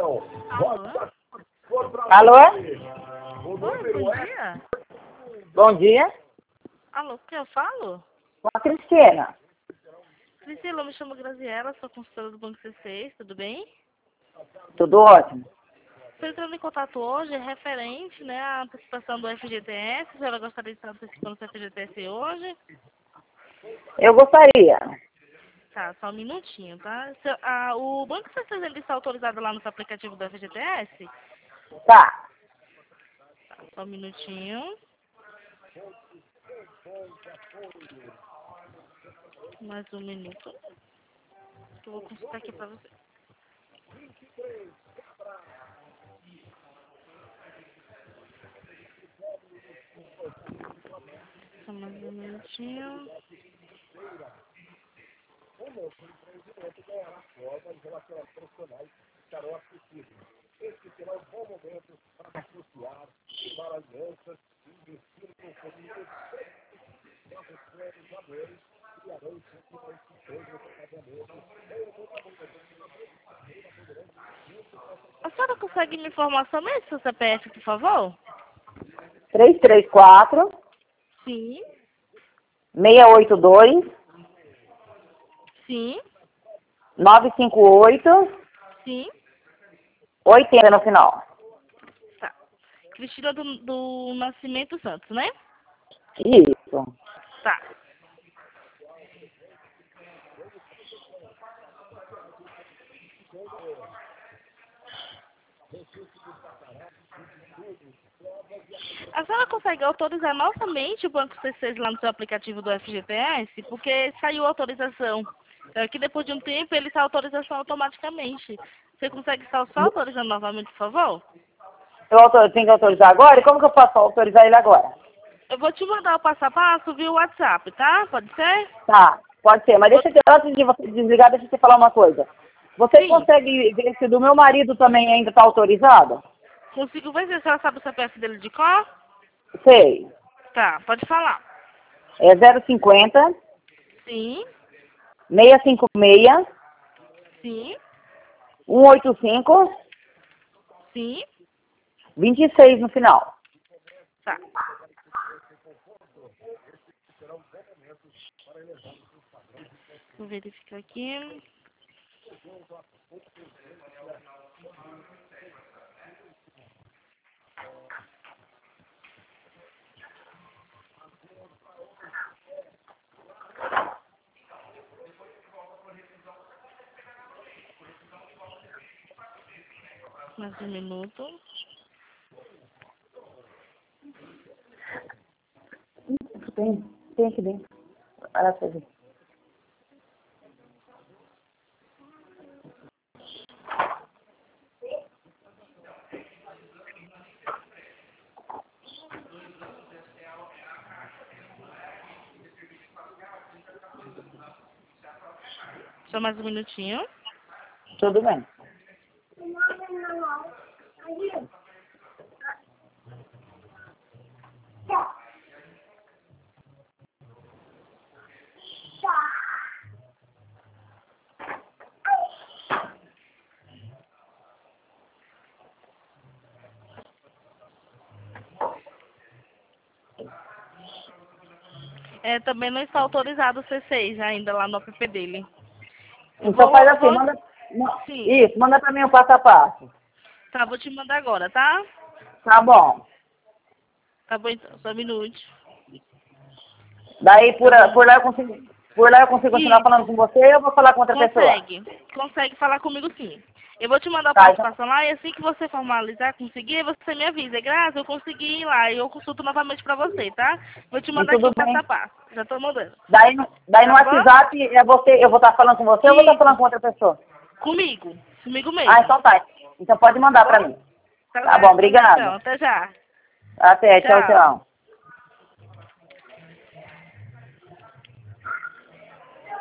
Alô? Alô? Oi, bom dia. Bom dia. Alô, com quem eu falo? Com a Cristina. Priscila, eu me chamo Graziela, sou consultora do Banco C6, tudo bem? Tudo ótimo. Estou entrando em contato hoje referente, né, à antecipação do FGTS. A senhora gostaria de estar antecipando o FGTS hoje? Eu gostaria. Tá, só um minutinho, tá? O Banco C6 ele está autorizado lá no seu aplicativo do FGTS? Tá. Tá, só um minutinho. Mais um minuto. Eu vou consultar aqui para você. Só mais um minutinho. A senhora consegue me informar somente seu CPF, por favor? 334 Sim, 682 sim, 958 sim. 80 no final. Tá. Cristina do Nascimento Santos, né? Isso. Tá. A senhora consegue autorizar novamente o Banco C6 lá no seu aplicativo do FGTS? Porque saiu a autorização. Que depois de um tempo ele sai a autorização automaticamente. Você consegue estar só autorizando novamente, por favor? Eu tenho que autorizar agora? E como que eu posso autorizar ele agora? Eu vou te mandar o passo a passo via WhatsApp, tá? Pode ser? Tá, pode ser. Mas antes de você desligar, deixa eu te falar uma coisa. Você Sim. consegue ver se do meu marido também ainda está autorizado? Consigo ver se a senhora sabe o CPF dele de cor? Sei. Tá, pode falar. É 050 Sim, 656 sim, 185 sim. 26 no final. Tá. Vou verificar aqui. Mais um minuto. Tem aqui dentro. Olha pra ver. Só mais um minutinho. Tudo bem. Também não está autorizado o C6 ainda lá no app dele. Então faz assim, manda. Sim. Isso, manda pra mim o passo a passo. Tá, vou te mandar agora, tá? Tá bom. Tá bom então, só um minuto. Daí Tá bom. por lá eu consigo continuar Isso. falando com você ou eu vou falar com outra pessoa? Consegue falar comigo sim. Eu vou te mandar o Tá, então, participação lá e assim que você formalizar, conseguir, você me avisa. Graça, eu consegui ir lá e eu consulto novamente pra você, tá? Vou te e mandar aqui tudo o passo a bem. passo. Já tô mandando. Daí no Tá bom? WhatsApp eu vou estar falando com você ou eu vou estar falando Isso. com outra pessoa? Comigo. Comigo Ah, mesmo. então tá. Então pode Tá mandar pra bom? mim. Tá Tá bom, certo, então. obrigada. Até já. Até, tchau, Tchau. tchau.